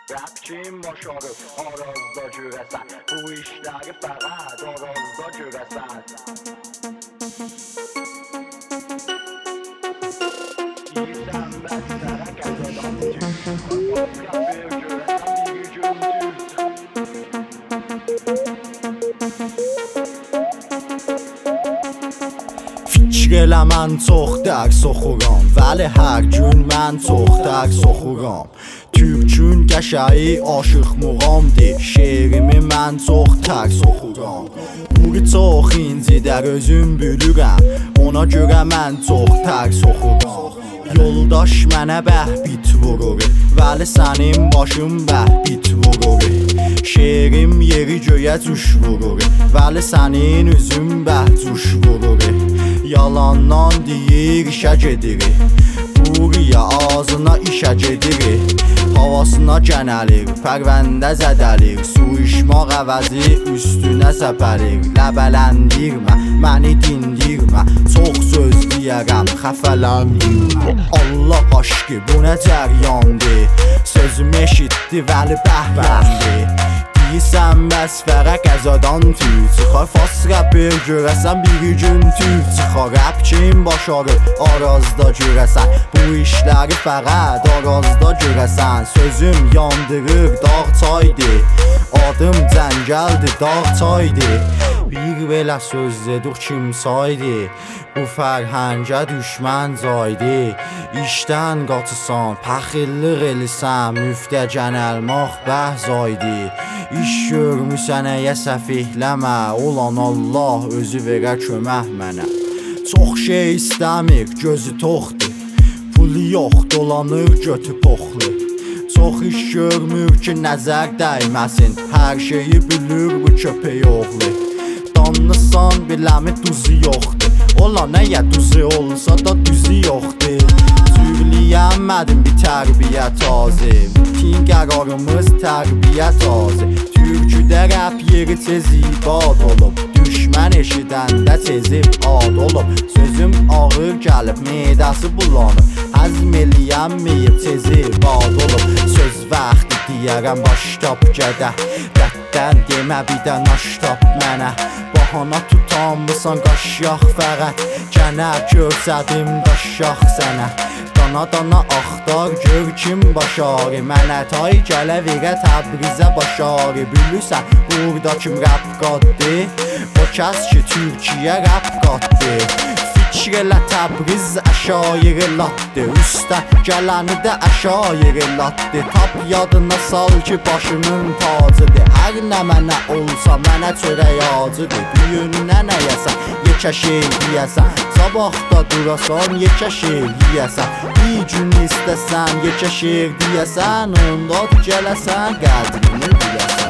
Rapçiyim başarı arazda görəsən. Bu işləri fəqət arazda görəsən. İysən bəslərə qəzədən tüz. Başqa bir görəsən bir gün düz. Fikir elə mən çox dərs oxuram, vəli hər gün mən çox dərs oxuram. Türkün qəşəyi aşıq muğamdır, şeirimi mən çox tərs oxuram. Buri çox incilər özüm bilirəm, ona görə mən çox tərs oxuram. Yoldaş mənə bəhbit vurur, vəli sənin başın bəhbit vurur. Şeirim yeri göyə cüş vurur, vəli sənin üzün bəhcuş vurur. Yalandan deyir işə gedir, Buriya ağzına işə gedir. Havasına gənəlir, pərvəndə zədəlir, su içmaq əvəzi üstünə səpəlir. Ləbələndirmə, məni dindirmə, çox söz deyərəm, xəfələndirmə. Allah aşkı bu nə cəryandır, sözüm eşitdi vəli bəhləndir. Deyirsən bəs fərə qəzadan tüy, çıxar fas rəpir görəsən bir gün tüy. Çıxar rəpçiyim başarı arazda görəsən, bu işləri fəqət arazda görəsən. Sözüm yandırır dağ çaydır, adım cəngəldir dağ çaydır. Bir belə söz dedik kim saydı, bu fərhəngə düşmən caydı. İşdən qaçısan, pəxillik elisən, müftə gənəlmaq bəhzaydı. İş görmüsən əyə səfihləmə, olan Allah özü verə kömək mənə. Çox şey istəmir, gözü toxdur, pulu yox dolanır götü poxlu. Çox iş görmür ki nəzər dəyməsin, hər şeyi bilir bu köpək oğlu. Danlısan biləmi duzu yoxdur, ola nəyə duzu olsa da düzü yoxdur. Cürliyəmədim bir tərbiyə tazı, bütün qərarımız tərbiyə tazı. Türküdə rəp yeri tez ibad olub, düşmən eşidəndə tezib ad olub. Sözüm ağır gəlib, medəsi bulanıb, həzm eləyəməyib tezib ad olub. Söz vaxtı deyərəm baştab gədə, dətdən demə bir də naştab mənə. Bahana tutanmısan qaşyaq fəqət, gənə görsədim daşyaq sənə. Dana dana axtar gör kim başarı, mənə tay gələ verə Təbrizə başarı. Bilirsən burada kim rəp qaddı, o kəs ki Türkiyə rəp qaddı. Fikir elə Təbriz əşairi latdı, üstə gələni də əşairi latdı. Tap yadına sal ki başının tacıdır, hər nə mənə olsa mənə çörək acıdır. Büyünə nə yəsən, yekə şey yiyəsən, sabah da durasan yekə şey yiyəsən. Bir gün istəsən yekə şey deyəsən, onda gələsən qədrini biləsən.